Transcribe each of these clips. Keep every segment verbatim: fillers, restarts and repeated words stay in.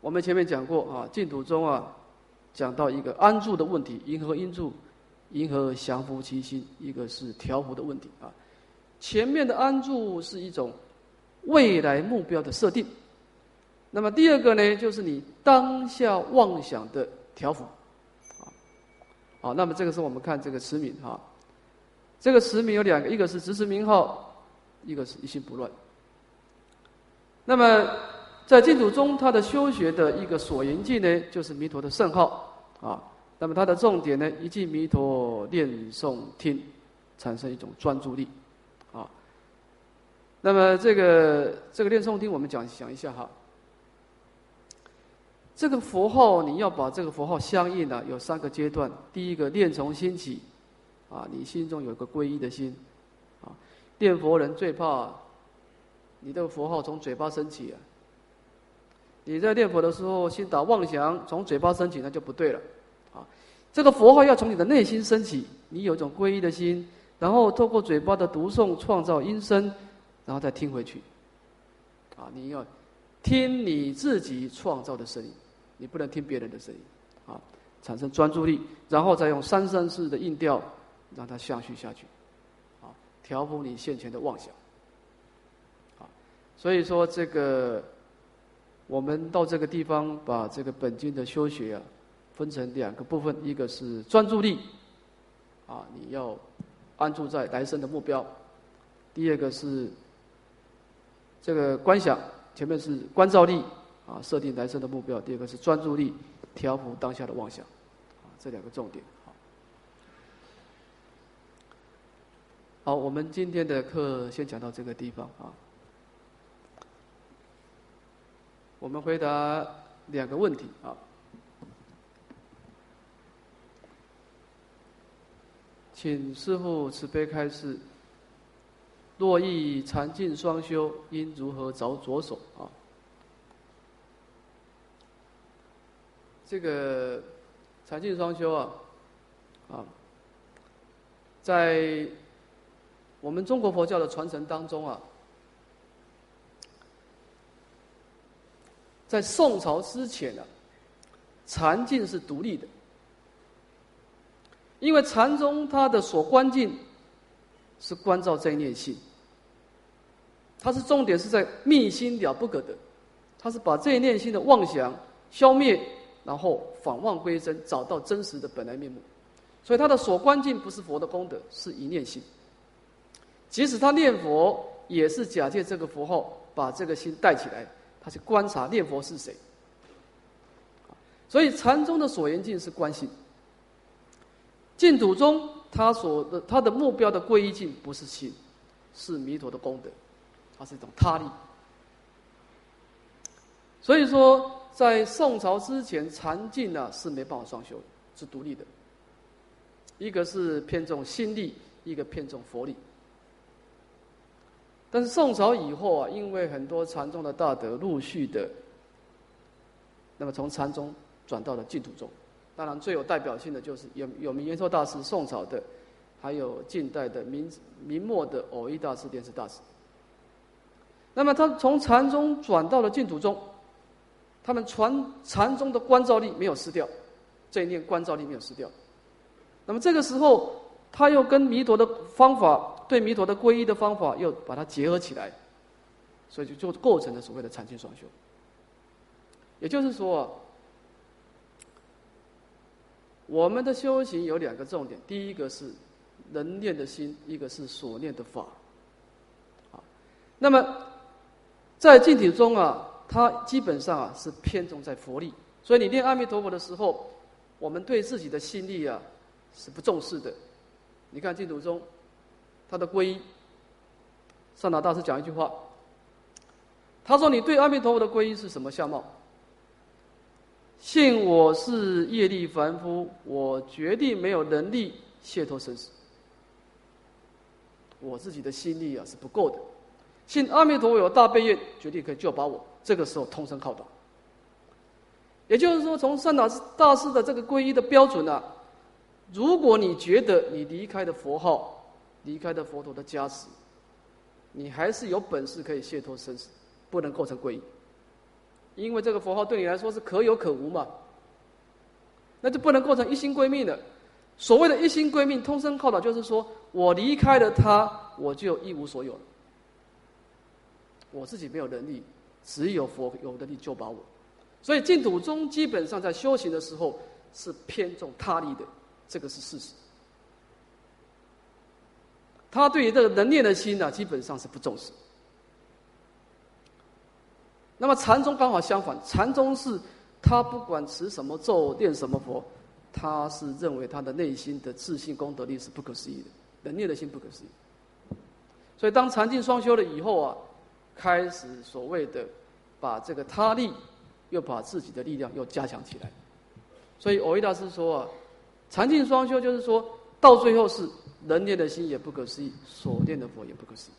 我们前面讲过啊，净土中啊，讲到一个安住的问题，因何因住，因何降伏其心，一个是调伏的问题啊。前面的安住是一种未来目标的设定，那么第二个呢，就是你当下妄想的调伏啊。好，那么这个是我们看这个持名哈，这个持名有两个，一个是直持名号，一个是一心不乱。那么在净土中，它的修学的一个所缘境呢，就是弥陀的圣号啊。那么它的重点呢，一记弥陀念诵听，产生一种专注力啊。那么这个这个念诵听，我们讲讲一下哈。这个佛号你要把这个佛号相应呢、啊，有三个阶段。第一个念从心起，啊，你心中有一个皈依的心，啊，念佛人最怕你这个佛号从嘴巴升起啊。你在念佛的时候，心打妄想，从嘴巴升起，那就不对了，啊，这个佛号要从你的内心升起，你有一种皈依的心，然后透过嘴巴的读诵创造音声，然后再听回去，啊，你要听你自己创造的声音。你不能听别人的声音，啊，产生专注力，然后再用三三四的音调让它下去下去，啊，调伏你现前的妄想，啊，所以说这个我们到这个地方把这个本经的修学啊分成两个部分，一个是专注力，啊，你要安住在来生的目标；第二个是这个观想，前面是观照力。啊，设定来生的目标。第二个是专注力，调伏当下的妄想，啊，这两个重点。好，好，我们今天的课先讲到这个地方啊。我们回答两个问题啊。请师父慈悲开示：若欲禅净双修，应如何着着手啊？这个禅净双修啊，啊，在我们中国佛教的传承当中啊，在宋朝之前啊，禅净是独立的，因为禅宗它的所观境是观照这一念性，它是重点是在密心了不可得，它是把这一念心的妄想消灭。然后返妄归真，找到真实的本来面目。所以他的所观境不是佛的功德，是一念心。即使他念佛，也是假借这个佛号，把这个心带起来，他去观察念佛是谁。所以禅宗的所缘境是观心，净土中他所的他的目标的皈依境不是心，是弥陀的功德，它是一种他力。所以说，在宋朝之前，禅净啊是没办法双修的，是独立的。一个是偏重心力，一个偏重佛力。但是宋朝以后啊，因为很多禅宗的大德陆续的，那么从禅宗转到了净土宗。当然，最有代表性的就是有有名延寿大师宋朝的，还有近代的明明末的偶一大师、莲池大师。那么他从禅宗转到了净土宗。他们传禅宗的观照力没有失掉，这一念观照力没有失掉。那么这个时候，他又跟弥陀的方法，对弥陀的皈依的方法，又把它结合起来，所以就就构成了所谓的禅净双修。也就是说啊，我们的修行有两个重点，第一个是能念的心，一个是所念的法。啊，那么在净土中啊。它基本上啊是偏重在佛力，所以你念阿弥陀佛的时候，我们对自己的心力啊是不重视的。你看净土中，他的皈依，善导大师讲一句话，他说：“你对阿弥陀佛的皈依是什么相貌？信我是业力凡夫，我决定没有能力解脱生死，我自己的心力啊是不够的。信阿弥陀佛有大悲愿，决定可以救拔我。”这个时候通身靠倒。也就是说，从善导大师的这个皈依的标准啊，如果你觉得你离开的佛号，离开的佛陀的加持，你还是有本事可以解脱生死，不能构成皈依。 因为这个佛号对你来说是可有可无嘛，那就不能构成一心归命了。所谓的一心归命、通身靠倒，就是说我离开了他，我就一无所有了。我自己没有能力，只有佛有能力救把我。所以净土宗基本上在修行的时候是偏重他力的，这个是事实。他对于这个能念的心呢、啊，基本上是不重视。那么禅宗刚好相反，禅宗是他不管持什么咒、念什么佛，他是认为他的内心的自信功德力是不可思议的，能念的心不可思议。所以当禅净双修了以后啊，开始所谓的把这个他力又把自己的力量又加强起来。所以藕益大师说啊，禅净双修就是说到最后是能念的心也不可思议，所念的佛也不可思议。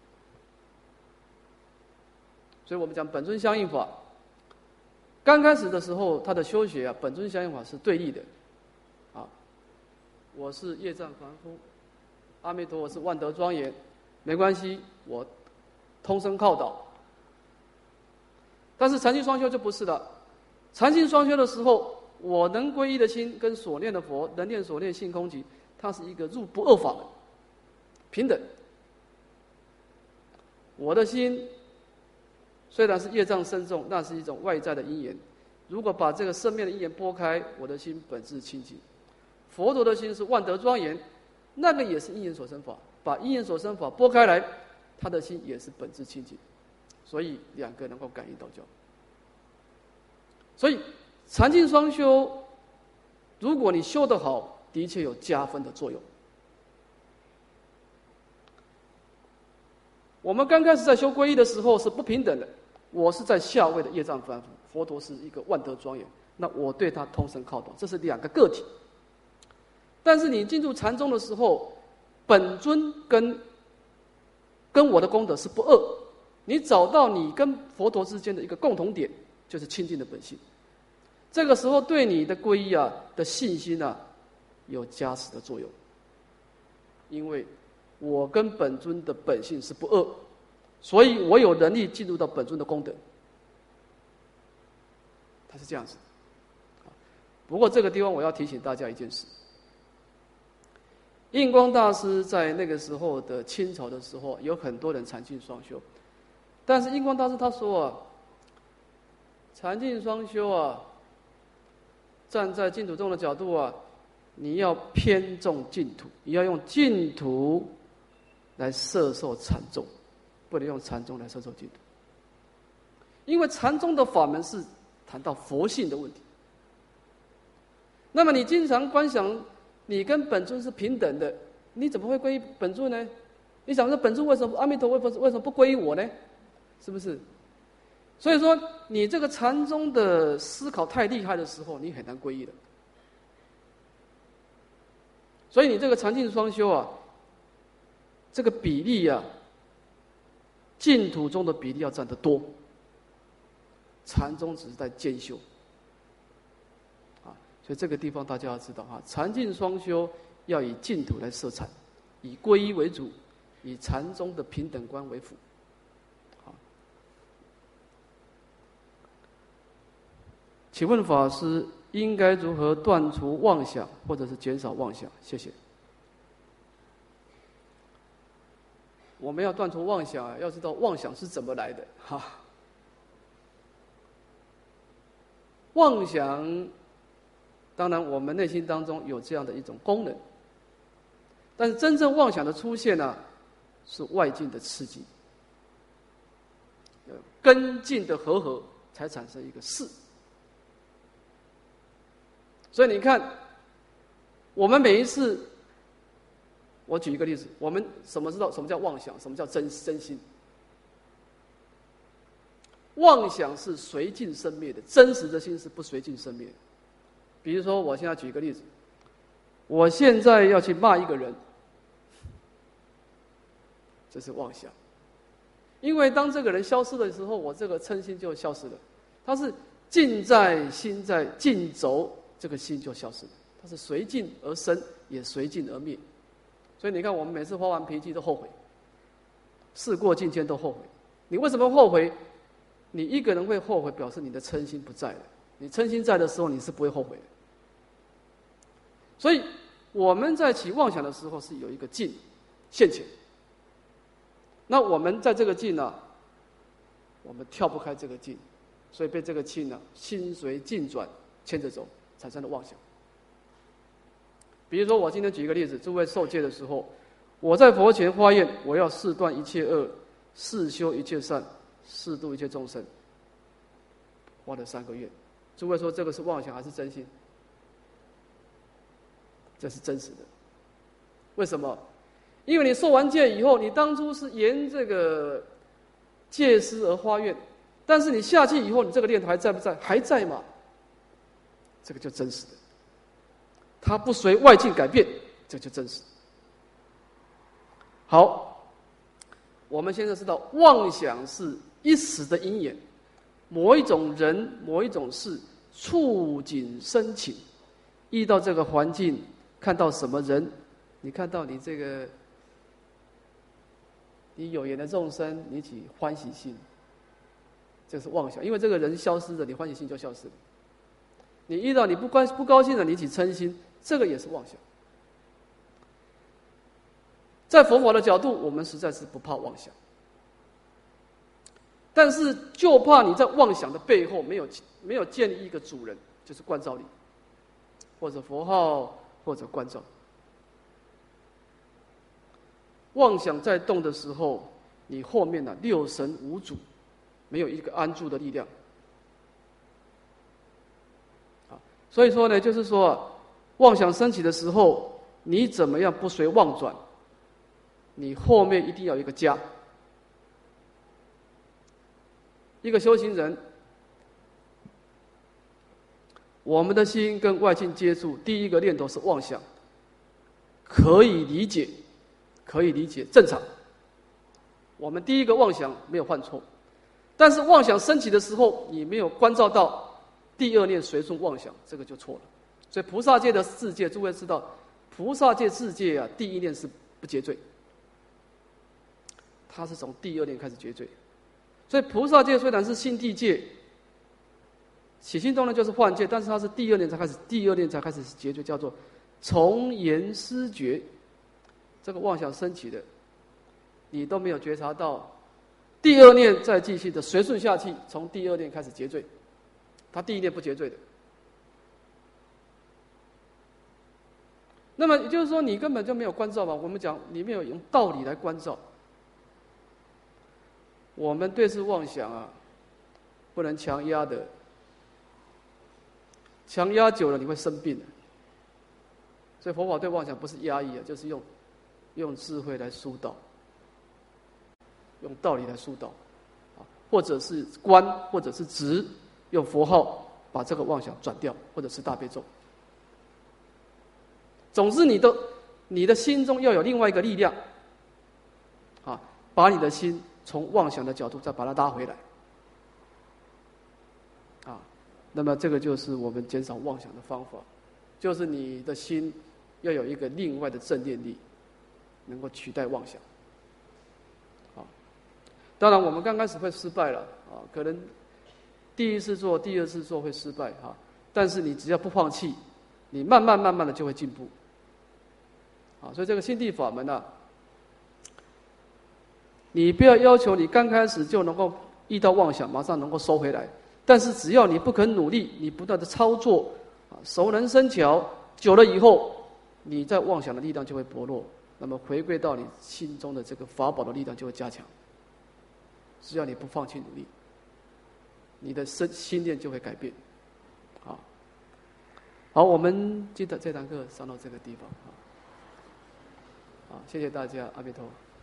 所以我们讲本尊相应法，刚开始的时候他的修学啊，本尊相应法是对立的啊，我是业障凡夫，阿弥陀佛是万德庄严，没关系，我通身靠倒。但是禅净双修就不是了，禅净双修的时候，我能皈依的心跟所念的佛能念所念性空寂，它是一个入不二法门，平等。我的心虽然是业障深重，那是一种外在的因缘，如果把这个生命的因缘拨开，我的心本质清净。佛陀的心是万德庄严，那个也是因缘所生法，把因缘所生法拨开来，他的心也是本质清净，所以两个能够感应道交。所以禅净双修，如果你修得好，的确有加分的作用。我们刚开始在修皈依的时候是不平等的，我是在下位的业障凡夫，佛陀是一个万德庄严，那我对他通身靠倒，这是两个个体。但是你进入禅宗的时候，本尊跟跟我的功德是不二，你找到你跟佛陀之间的一个共同点，就是清净的本性。这个时候对你的皈依啊的信心啊有加持的作用，因为我跟本尊的本性是不二，所以我有能力进入到本尊的功德。它是这样子。不过这个地方我要提醒大家一件事，印光大师在那个时候的清朝的时候，有很多人禅净双修，但是印光大师他说啊，禅净双修啊，站在净土宗的角度啊，你要偏重净土，你要用净土来摄受禅宗，不能用禅宗来摄受净土。因为禅宗的法门是谈到佛性的问题。那么你经常观想你跟本尊是平等的，你怎么会皈依本尊呢？你想说本尊为什么阿弥陀佛为什么不皈依我呢？是不是？所以说你这个禅宗的思考太厉害的时候，你很难皈依的。所以你这个禅净双修啊，这个比例啊，净土中的比例要占得多，禅宗只是在兼修。所以这个地方大家要知道哈，禅净双修要以净土来摄禅，以皈依为主，以禅宗的平等观为辅。好，请问法师应该如何断除妄想，或者是减少妄想？谢谢。我们要断除妄想啊，要知道妄想是怎么来的哈。妄想。当然我们内心当中有这样的一种功能，但是真正妄想的出现呢、啊，是外境的刺激，根境的和合才产生一个事。所以你看，我们每一次，我举一个例子，我们什么知道什么叫妄想，什么叫真真心？妄想是随境生灭的，真实的心是不随境生灭的。比如说，我现在举一个例子，我现在要去骂一个人，这是妄想。因为当这个人消失的时候，我这个嗔心就消失了。它是境在心在，境走，这个心就消失了。它是随境而生，也随境而灭。所以你看，我们每次发完脾气都后悔，事过境迁都后悔。你为什么后悔？ 你一个人会后悔，表示你的嗔心不在了。你嗔心在的时候，你是不会后悔的。所以我们在起妄想的时候，是有一个境现前。那我们在这个境呢、啊，我们跳不开这个境，所以被这个境呢、啊、心随境转牵着走，产生了妄想。比如说，我今天举一个例子，诸位受戒的时候，我在佛前发愿，我要誓断一切恶，誓修一切善，誓度一切众生。花了三个月，诸位说这个是妄想还是真心？这是真实的。为什么？因为你受完戒以后，你当初是沿这个戒师而发愿，但是你下去以后，你这个念头还在不在？还在嘛？这个就真实的。它不随外境改变，这就真实。好，我们现在知道，妄想是一时的因缘，某一种人、某一种事触景生情，遇到这个环境，看到什么人，你看到你这个你有缘的众生，你起欢喜心，这是妄想。因为这个人消失了，你欢喜心就消失了。你遇到你不关不高兴了，你起嗔心，这个也是妄想。在佛法的角度，我们实在是不怕妄想，但是就怕你在妄想的背后没有没有建立一个主人，就是观照力，或者佛号，或者观照。妄想在动的时候，你后面呢、啊、六神无主，没有一个安住的力量。啊，所以说呢，就是说、啊，妄想升起的时候，你怎么样不随妄转？你后面一定要有一个家。一个修行人，我们的心跟外境接触，第一个念头是妄想，可以理解，可以理解，正常。我们第一个妄想没有犯错，但是妄想升起的时候，你没有关照到第二念随顺妄想，这个就错了。所以菩萨界的世界，诸位知道，菩萨界世界啊，第一念是不结罪，他是从第二念开始结罪。所以菩萨界虽然是心地界，起心动念就是幻界，但是它是第二念才开始，第二念才开始结罪，叫做从言思觉。这个妄想升起的，你都没有觉察到，第二念再继续的随顺下去，从第二念开始结罪，他第一念不结罪的。那么也就是说，你根本就没有关照嘛。我们讲，你没有用道理来关照。我们对视妄想啊，不能强压的，强压久了你会生病的。所以佛法对妄想不是压抑啊，就是用用智慧来疏导，用道理来疏导，啊，或者是观，或者是直，用佛号把这个妄想转掉，或者是大悲咒。总之，你的你的心中要有另外一个力量，啊，把你的心从妄想的角度再把它拉回来，啊，那么这个就是我们减少妄想的方法，就是你的心要有一个另外的正念力，能够取代妄想。啊，当然我们刚开始会失败了，啊，可能第一次做、第二次做会失败，哈，但是你只要不放弃，你慢慢慢慢的就会进步。啊，所以这个心地法门啊，你不要要求你刚开始就能够遇到妄想马上能够收回来，但是只要你不肯努力，你不断的操作，啊，熟能生巧，久了以后，你在妄想的力量就会薄弱，那么回归到你心中的这个法宝的力量就会加强。只要你不放弃努力，你的身心念就会改变。好，好，我们今天这堂课上到这个地方啊。好，谢谢大家，阿弥陀佛。